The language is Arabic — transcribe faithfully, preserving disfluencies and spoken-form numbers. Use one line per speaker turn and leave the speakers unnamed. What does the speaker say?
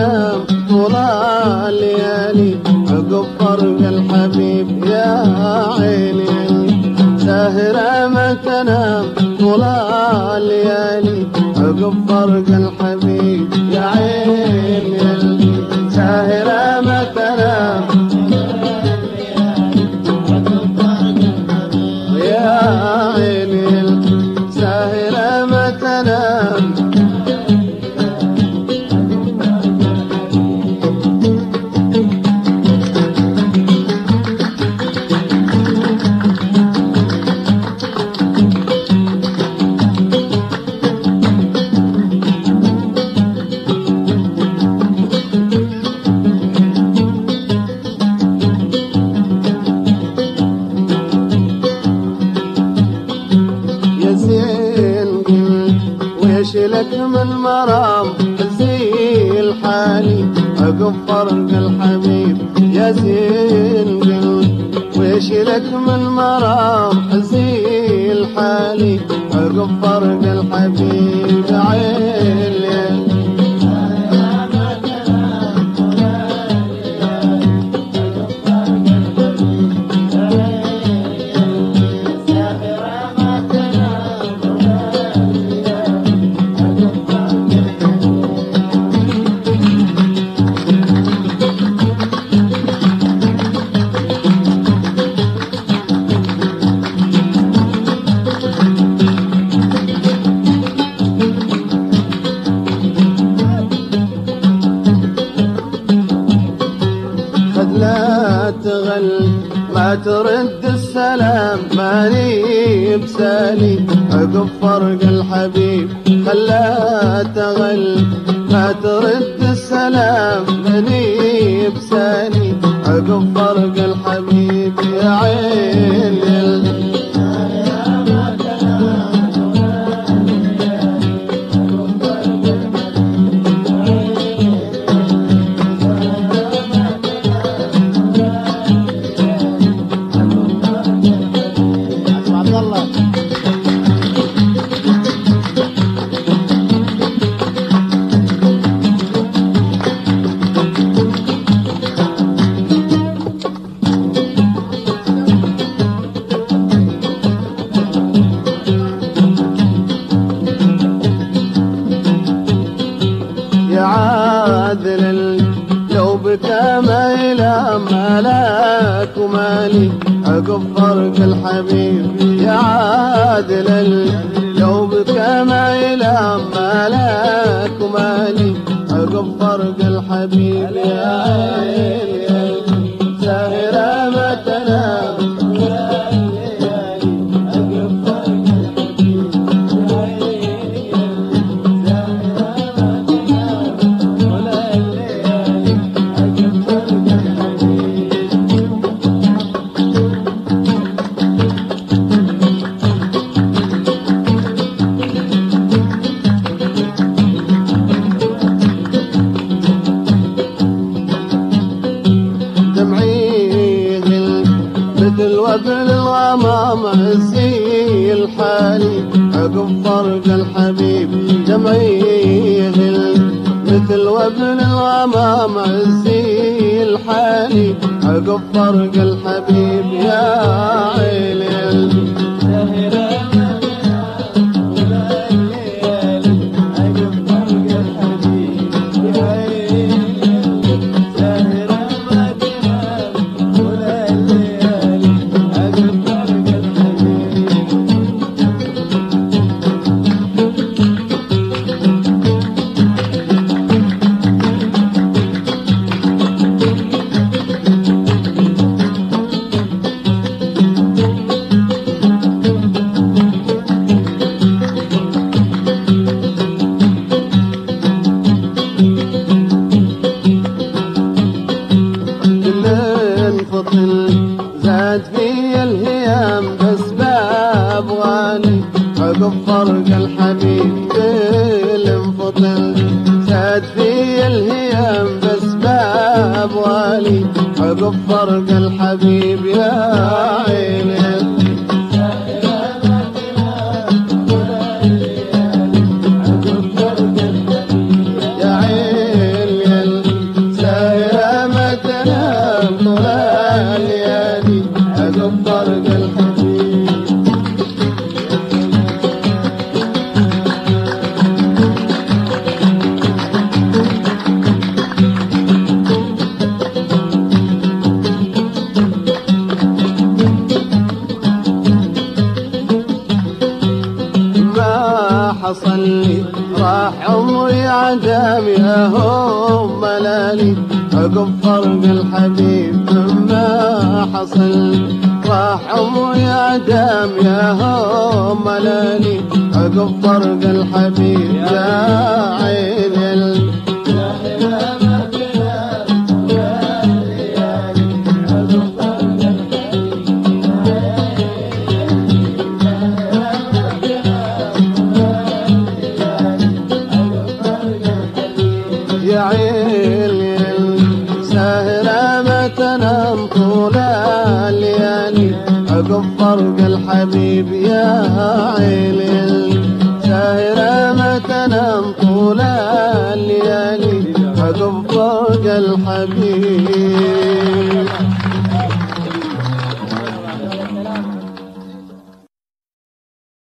تنام طول الليالي عقب فرق الحبيب يا عيني. ساهرة ما تنام طول الليالي عقب فرق الحبيب يا عيني. ساهرة ما تنام يا عيني. ساهرة ما تنام ويش لك من مرام زي الحالي عقب فرق الحبيب يا زين قلبي. ويش لك من مرام زي الحالي عقب فرق الحبيب يا عيني. لا تغل ما ترد السلام ماني بسالي عقب فرق الحبيب. خلا تغل ما ترد السلام ماني بسالي عقب فرق الحبيب يا عيني. يا عادل لو بكى ما يلام مالك ومالي عقب فرق الحبيب يا عادل لو بكى ما يلام مالك ومالي عقب فرق الحبيب يا عيني. ساهرة ما تنام مثل وبل الغمام زي الحالي عقب فرق الحبيب. دمعيه مثل وبل الغمام زي الحالي عقب فرق الحبيب يا عيني. زاد في الهيام بس باب غالي عقب فرق الحبيب بالانفضل. زاد في الهيام بس باب غالي عقب فرق الحبيب يا عيني. يا عيني دام يا هم لالي عقب فرق الحبيب مما حصل راح عمري يا دام يا هم لالي عقب فرق الحبيب يا عيني يا عيني سهرة ما تنام طول الليالي عقب فرق الحبيب يا عيني سهرة ما تنام طول الليالي عقب فرق الحبيب